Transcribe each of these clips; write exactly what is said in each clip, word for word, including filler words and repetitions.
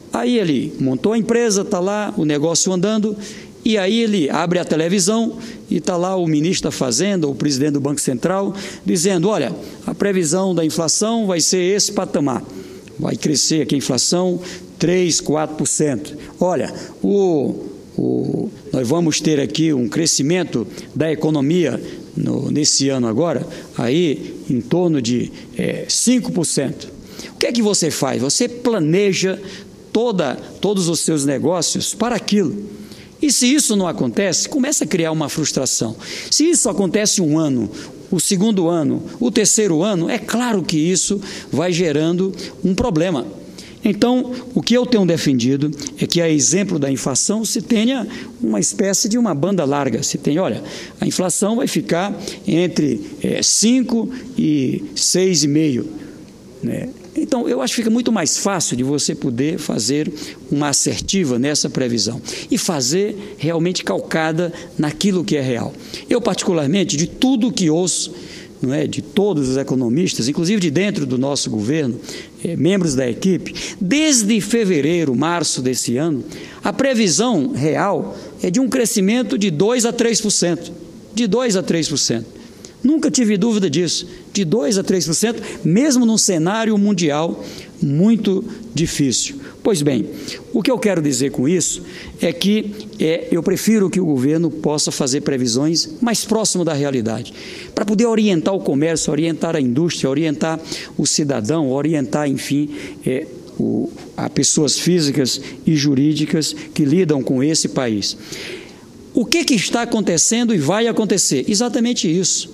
Aí ele montou a empresa, está lá o negócio andando, e aí ele abre a televisão e está lá o ministro da Fazenda, o presidente do Banco Central, dizendo, olha, a previsão da inflação vai ser esse patamar, vai crescer aqui a inflação três, quatro por cento. Olha, o, o, nós vamos ter aqui um crescimento da economia no, nesse ano agora, aí em torno de é, cinco por cento. O que é que você faz? Você planeja toda, todos os seus negócios para aquilo. E se isso não acontece, começa a criar uma frustração. Se isso acontece um ano, o segundo ano, o terceiro ano, é claro que isso vai gerando um problema. Então, o que eu tenho defendido é que, a exemplo da inflação, se tenha uma espécie de uma banda larga. Se tem, olha, a inflação vai ficar entre é, cinco e seis vírgula cinco, né? Então, eu acho que fica muito mais fácil de você poder fazer uma assertiva nessa previsão e fazer realmente calcada naquilo que é real. Eu, particularmente, de tudo que ouço, não é, de todos os economistas, inclusive de dentro do nosso governo, é, membros da equipe, desde fevereiro, março desse ano, a previsão real é de um crescimento de dois a três por cento. De dois a três por cento. Nunca tive dúvida disso, de dois a três por cento, mesmo num cenário mundial muito difícil. Pois bem, o que eu quero dizer com isso é que é, eu prefiro que o governo possa fazer previsões mais próximo da realidade, para poder orientar o comércio, orientar a indústria, orientar o cidadão, orientar, enfim, é, o, a pessoas físicas e jurídicas que lidam com esse país. O que, que está acontecendo e vai acontecer? Exatamente isso.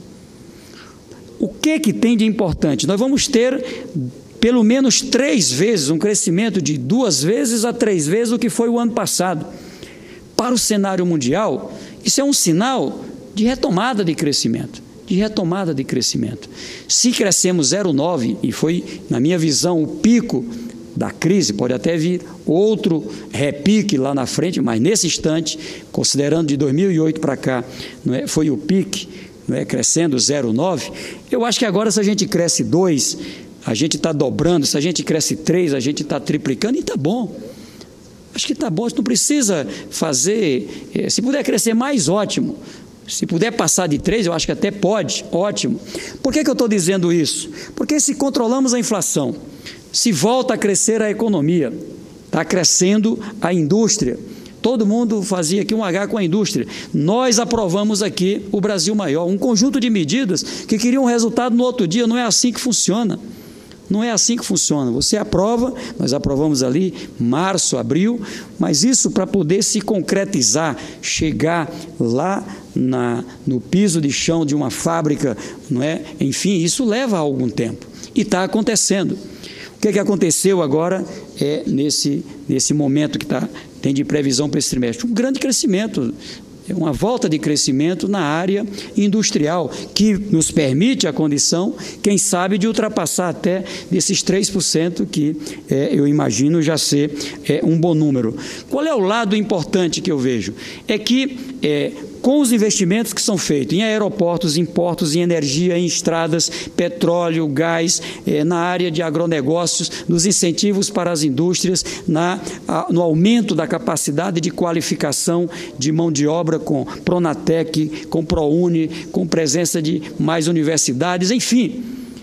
O que, que tem de importante? Nós vamos ter pelo menos três vezes, um crescimento de duas vezes a três vezes o que foi o ano passado. Para o cenário mundial, isso é um sinal de retomada de crescimento, de retomada de crescimento. Se crescemos zero vírgula nove, e foi, na minha visão, o pico da crise, pode até vir outro repique lá na frente, mas nesse instante, considerando de dois mil e oito para cá, não é, foi o pique, não é, crescendo zero vírgula nove, eu acho que agora se a gente cresce dois, a gente está dobrando, se a gente cresce três, a gente está triplicando e está bom. Acho que está bom, não precisa fazer, se puder crescer mais, ótimo. Se puder passar de três, eu acho que até pode, ótimo. Por que que eu estou dizendo isso? Porque se controlamos a inflação, se volta a crescer a economia, está crescendo a indústria, todo mundo fazia aqui um H com a indústria, nós aprovamos aqui o Brasil Maior, um conjunto de medidas que queriam um resultado no outro dia, não é assim que funciona. Não é assim que funciona. Você aprova, nós aprovamos ali março, abril, mas isso para poder se concretizar, chegar lá na, no piso de chão de uma fábrica, não é? Enfim, isso leva algum tempo. E está acontecendo. O que, que aconteceu agora é nesse, nesse momento que tá, tem de previsão para esse trimestre? Um grande crescimento. É uma volta de crescimento na área industrial, que nos permite a condição, quem sabe, de ultrapassar até desses três por cento, que é, eu imagino já ser é, um bom número. Qual é o lado importante que eu vejo? É que, é, com os investimentos que são feitos em aeroportos, em portos, em energia, em estradas, petróleo, gás, é, na área de agronegócios, nos incentivos para as indústrias, na, a, no aumento da capacidade de qualificação de mão de obra, com Pronatec, com ProUni, com presença de mais universidades, enfim.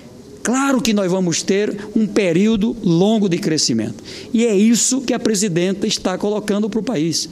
Claro que nós vamos ter um período longo de crescimento. E é isso que a presidenta está colocando para o país.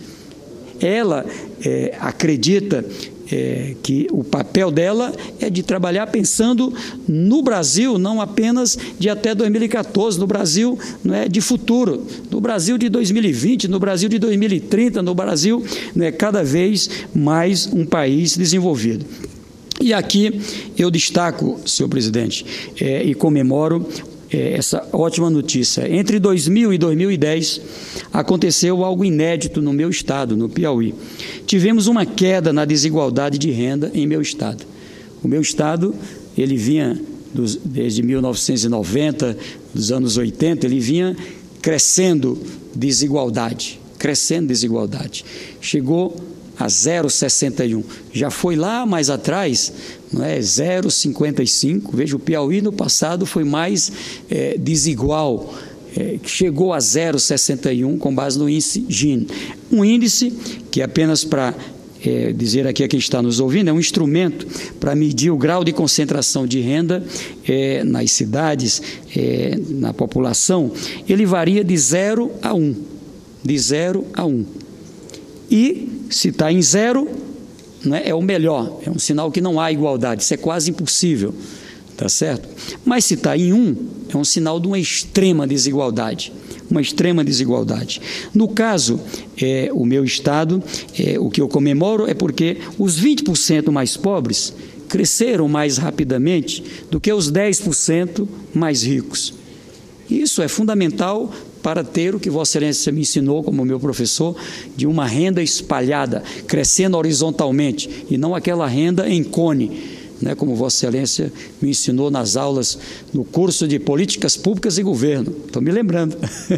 Ela é, acredita é, que o papel dela é de trabalhar pensando no Brasil, não apenas de até dois mil e quatorze, no Brasil, não é, de futuro, no Brasil de dois mil e vinte, no Brasil de dois mil e trinta, no Brasil, não é, cada vez mais um país desenvolvido. E aqui eu destaco, senhor presidente, é, e comemoro é, essa ótima notícia. Entre dois mil e dois mil e dez, aconteceu algo inédito no meu estado, no Piauí. Tivemos uma queda na desigualdade de renda em meu estado. O meu estado, ele vinha, dos, desde mil novecentos e noventa, dos anos oitenta, ele vinha crescendo desigualdade, crescendo desigualdade. Chegou a zero vírgula sessenta e um. Já foi lá mais atrás, não é? zero vírgula cinquenta e cinco. Veja, o Piauí no passado foi mais é, desigual é, chegou a zero vírgula sessenta e um com base no índice Gini. Um índice que, apenas para é, dizer aqui a quem está nos ouvindo, é um instrumento para medir o grau de concentração de renda é, nas cidades, é, na população. Ele varia de zero a um. De zero a um. E, se está em zero, né, é o melhor, é um sinal que não há igualdade, isso é quase impossível, tá certo? Mas se está em um, é um sinal de uma extrema desigualdade, uma extrema desigualdade. No caso, é, o meu estado, é, o que eu comemoro é porque os vinte por cento mais pobres cresceram mais rapidamente do que os dez por cento mais ricos. Isso é fundamental para ter o que Vossa Excelência me ensinou como meu professor, de uma renda espalhada, crescendo horizontalmente, e não aquela renda em cone, né, como Vossa Excelência me ensinou nas aulas no curso de Políticas Públicas e Governo. Estou me lembrando.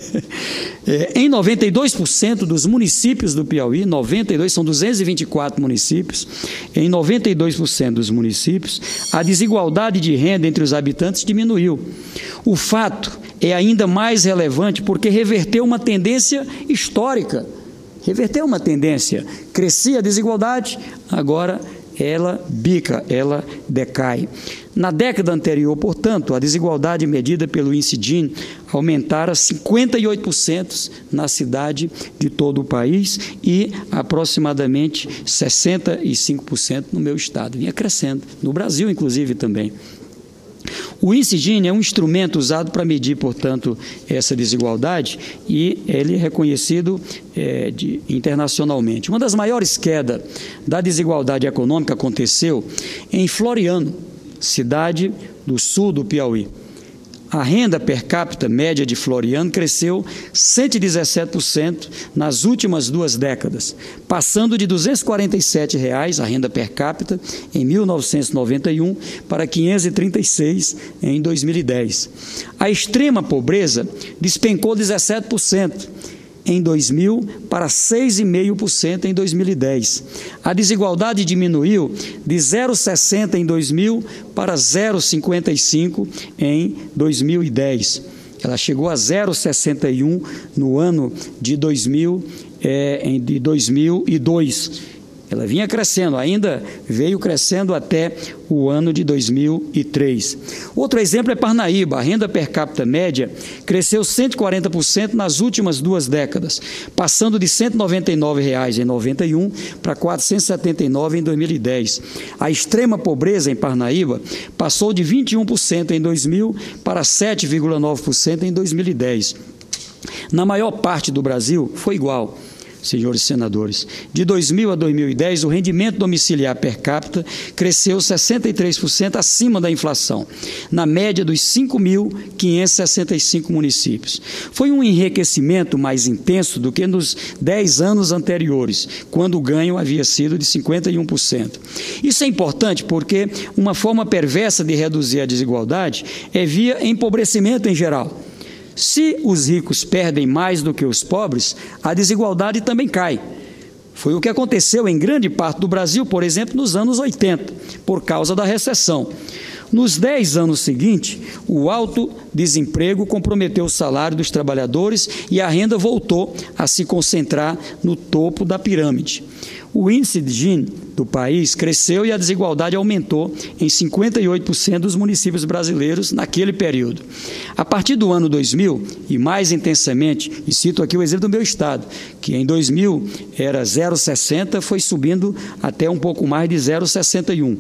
É, em noventa e dois por cento dos municípios do Piauí, noventa e dois, são duzentos e vinte e quatro municípios, em noventa e dois por cento dos municípios, a desigualdade de renda entre os habitantes diminuiu. O fato é ainda mais relevante porque reverteu uma tendência histórica. Reverteu uma tendência. Crescia a desigualdade, agora ela bica, ela decai. Na década anterior, portanto, a desigualdade medida pelo índice Gini aumentara cinquenta e oito por cento na cidade de todo o país e aproximadamente sessenta e cinco por cento no meu estado. Vinha crescendo, no Brasil inclusive também. O índice Gini é um instrumento usado para medir, portanto, essa desigualdade e ele é reconhecido é, de, internacionalmente. Uma das maiores quedas da desigualdade econômica aconteceu em Floriano, cidade do sul do Piauí. A renda per capita média de Floriano cresceu cento e dezessete por cento nas últimas duas décadas, passando de duzentos e quarenta e sete reais a renda per capita em mil novecentos e noventa e um para quinhentos e trinta e seis em dois mil e dez. A extrema pobreza despencou dezessete por cento em dois mil para seis vírgula cinco por cento em dois mil e dez. A desigualdade diminuiu de zero vírgula sessenta em dois mil para zero vírgula cinquenta e cinco em dois mil e dez. Ela chegou a zero vírgula sessenta e um no ano de dois mil, é, de dois mil e dois. Ela vinha crescendo, ainda veio crescendo até o ano de dois mil e três. Outro exemplo é Parnaíba. A renda per capita média cresceu cento e quarenta por cento nas últimas duas décadas, passando de cento e noventa e nove reais em noventa e um para quatrocentos e setenta e nove em dois mil e dez. A extrema pobreza em Parnaíba passou de vinte e um por cento em dois mil para sete vírgula nove por cento em dois mil e dez. Na maior parte do Brasil foi igual. Senhores senadores, de dois mil a dois mil e dez, o rendimento domiciliar per capita cresceu sessenta e três por cento acima da inflação, na média dos cinco mil quinhentos e sessenta e cinco municípios. Foi um enriquecimento mais intenso do que nos dez anos anteriores, quando o ganho havia sido de cinquenta e um por cento. Isso é importante porque uma forma perversa de reduzir a desigualdade é via empobrecimento em geral. Se os ricos perdem mais do que os pobres, a desigualdade também cai. Foi o que aconteceu em grande parte do Brasil, por exemplo, nos anos oitenta, por causa da recessão. Nos dez anos seguintes, o alto desemprego comprometeu o salário dos trabalhadores e a renda voltou a se concentrar no topo da pirâmide. O índice de Gini do país cresceu e a desigualdade aumentou em cinquenta e oito por cento dos municípios brasileiros naquele período. A partir do ano dois mil, e mais intensamente, e cito aqui o exemplo do meu estado, que em dois mil era zero vírgula sessenta, foi subindo até um pouco mais de zero vírgula sessenta e um.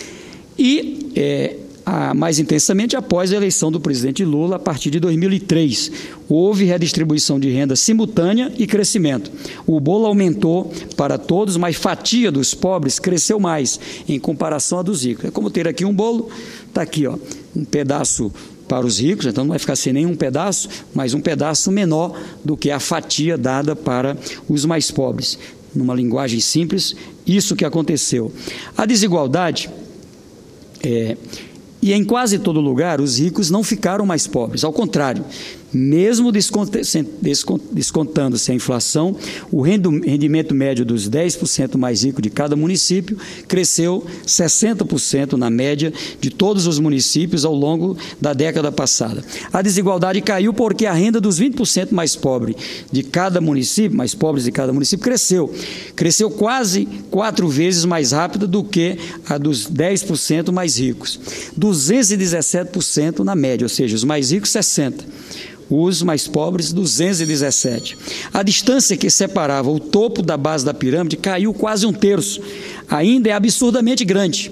E é, a, mais intensamente após a eleição do presidente Lula, a partir de dois mil e três. Houve redistribuição de renda simultânea e crescimento. O bolo aumentou para todos, mas fatia dos pobres cresceu mais em comparação à dos ricos. É como ter aqui um bolo, está aqui, ó, um pedaço para os ricos, então não vai ficar sem nenhum pedaço, mas um pedaço menor do que a fatia dada para os mais pobres. Numa linguagem simples, isso que aconteceu. A desigualdade, é, e em quase todo lugar, os ricos não ficaram mais pobres, ao contrário, Mesmo descontando-se a inflação, o rendimento médio dos dez por cento mais ricos de cada município cresceu sessenta por cento na média de todos os municípios ao longo da década passada. A desigualdade caiu porque a renda dos vinte por cento mais pobres de cada município, mais pobres de cada município, cresceu. Cresceu quase quatro vezes mais rápido do que a dos dez por cento mais ricos. duzentos e dezessete por cento na média, ou seja, os mais ricos sessenta por cento. Os mais pobres, duzentos e dezessete. A distância que separava o topo da base da pirâmide caiu quase um terço. Ainda é absurdamente grande,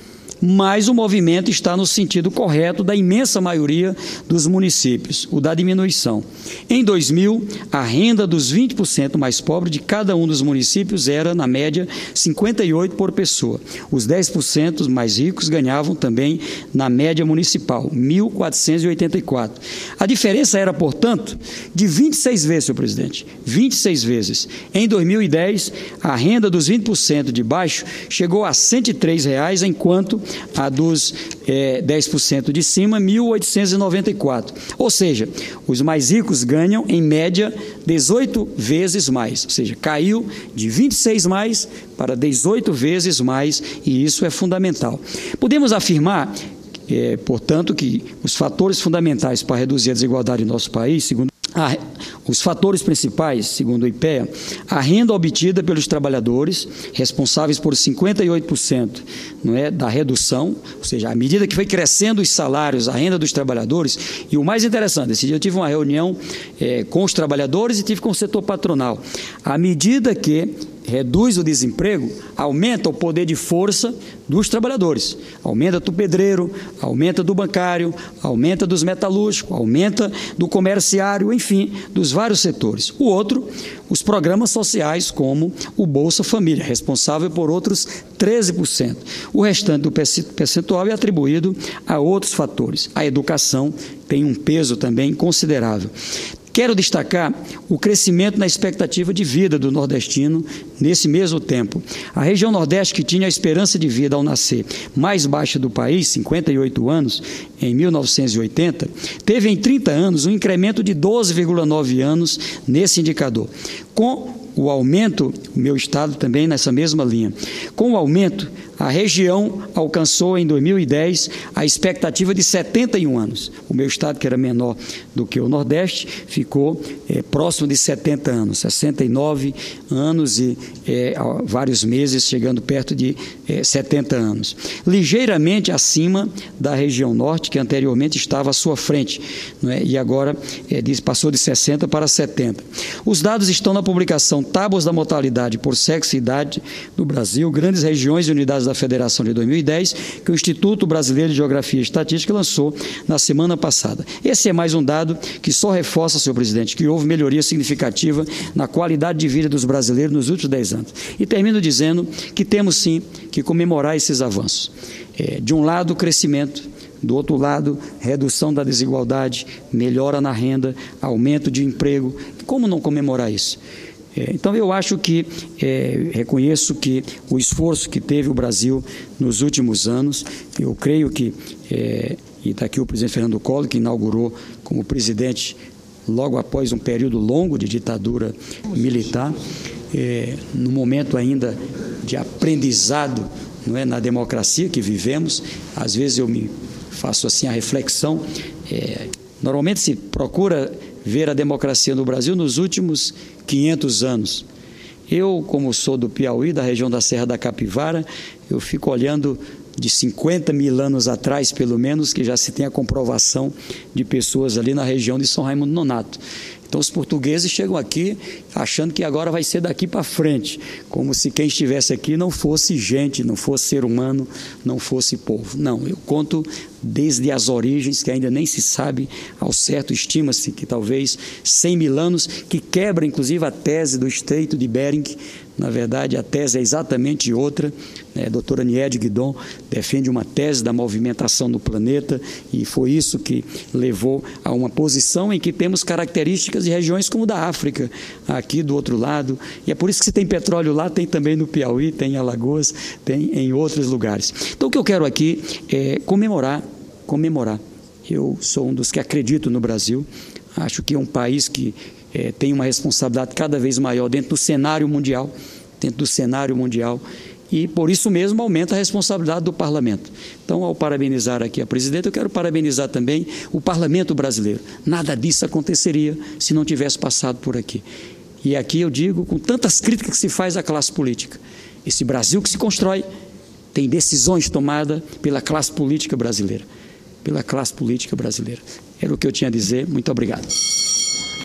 mas o movimento está no sentido correto da imensa maioria dos municípios, o da diminuição. Em dois mil, a renda dos vinte por cento mais pobres de cada um dos municípios era, na média, cinquenta e oito por pessoa. Os dez por cento mais ricos ganhavam também na média municipal, mil quatrocentos e oitenta e quatro. A diferença era, portanto, de vinte e seis vezes, senhor presidente, vinte e seis vezes. Em dois mil e dez, a renda dos vinte por cento de baixo chegou a cento e três reais, enquanto a dos é, dez por cento de cima, mil oitocentos e noventa e quatro. Ou seja, os mais ricos ganham, em média, dezoito vezes mais. Ou seja, caiu de vinte e seis mais para dezoito vezes mais, e isso é fundamental. Podemos afirmar, é, portanto, que os fatores fundamentais para reduzir a desigualdade em nosso país, segundo A, os fatores principais, segundo o I P E A, a renda obtida pelos trabalhadores, responsáveis por cinquenta e oito por cento, não é, da redução, ou seja, à medida que foi crescendo os salários, a renda dos trabalhadores, e o mais interessante, esse dia eu tive uma reunião é, com os trabalhadores e tive com o setor patronal. À medida que reduz o desemprego, aumenta o poder de força dos trabalhadores, aumenta do pedreiro, aumenta do bancário, aumenta dos metalúrgicos, aumenta do comerciário, enfim, dos vários setores. O outro, os programas sociais, como o Bolsa Família, responsável por outros treze por cento. O restante do percentual é atribuído a outros fatores. A educação tem um peso também considerável. Quero destacar o crescimento na expectativa de vida do nordestino nesse mesmo tempo. A região Nordeste, que tinha a esperança de vida ao nascer mais baixa do país, cinquenta e oito anos, em mil novecentos e oitenta, teve em trinta anos um incremento de doze vírgula nove anos nesse indicador. Com o aumento, o meu estado também nessa mesma linha, com o aumento, a região alcançou em dois mil e dez a expectativa de setenta e um anos. O meu estado, que era menor do que o Nordeste, ficou é, próximo de setenta anos, sessenta e nove anos e é, vários meses, chegando perto de é, setenta anos. Ligeiramente acima da região Norte, que anteriormente estava à sua frente, não é? E agora é, passou de sessenta para setenta. Os dados estão na publicação Tábuas da Mortalidade por Sexo e Idade do Brasil, Grandes Regiões e Unidades da Federação de dois mil e dez, que o Instituto Brasileiro de Geografia e Estatística lançou na semana passada. Esse é mais um dado que só reforça, senhor presidente, que houve melhoria significativa na qualidade de vida dos brasileiros nos últimos dez anos. E termino dizendo que temos sim que comemorar esses avanços. É, de um lado, o crescimento, do outro lado, redução da desigualdade, melhora na renda, aumento de emprego. Como não comemorar isso? Então, eu acho que, é, reconheço que o esforço que teve o Brasil nos últimos anos, eu creio que, é, e está aqui o presidente Fernando Collor, que inaugurou como presidente logo após um período longo de ditadura militar, é, no momento ainda de aprendizado, não é, na democracia que vivemos. Às vezes eu me faço assim a reflexão, é, normalmente se procura ver a democracia no Brasil nos últimos quinhentos anos. Eu, como sou do Piauí, da região da Serra da Capivara, eu fico olhando de cinquenta mil anos atrás, pelo menos, que já se tem a comprovação de pessoas ali na região de São Raimundo Nonato. Então, os portugueses chegam aqui achando que agora vai ser daqui para frente, como se quem estivesse aqui não fosse gente, não fosse ser humano, não fosse povo. Não, eu conto desde as origens, que ainda nem se sabe ao certo, estima-se que talvez cem mil anos, que quebra inclusive a tese do Estreito de Bering. Na verdade, a tese é exatamente outra, né? A doutora Niede Guidon defende uma tese da movimentação no planeta, e foi isso que levou a uma posição em que temos características de regiões como da África, aqui do outro lado, e é por isso que se tem petróleo lá, tem também no Piauí, tem em Alagoas, tem em outros lugares. Então, o que eu quero aqui é comemorar, comemorar. Eu sou um dos que acredito no Brasil, Acho que é um país que é, tem uma responsabilidade cada vez maior dentro do cenário mundial, dentro do cenário mundial, e por isso mesmo aumenta a responsabilidade do parlamento. Então, ao parabenizar aqui a presidenta, eu quero parabenizar também o parlamento brasileiro. Nada disso aconteceria se não tivesse passado por aqui. E aqui eu digo, com tantas críticas que se faz à classe política, esse Brasil que se constrói tem decisões tomadas pela classe política brasileira, pela classe política brasileira. Era o que eu tinha a dizer. Muito obrigado.